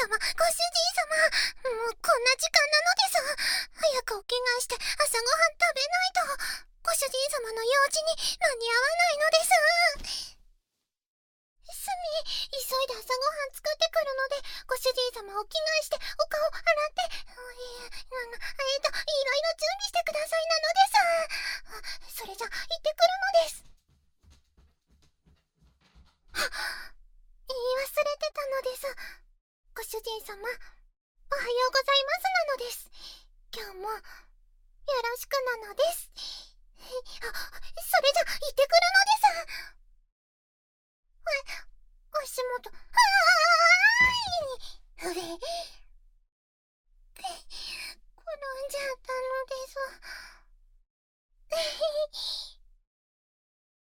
様、ご主人様、もうこんな時間なのです。早くお着替えして朝ごはん食べないと、ご主人様の用事に間に合わないのです。すみ、急いで朝ごはん作ってくるので、ご主人様お着替えしてお顔洗って、いろいろ準備してくださいなのです。それじゃ行ってくるのです。言い忘れてたのです。ご主人様、おはようございますなのです。今日もよろしくなのです。それじゃ行ってくるのです。足元、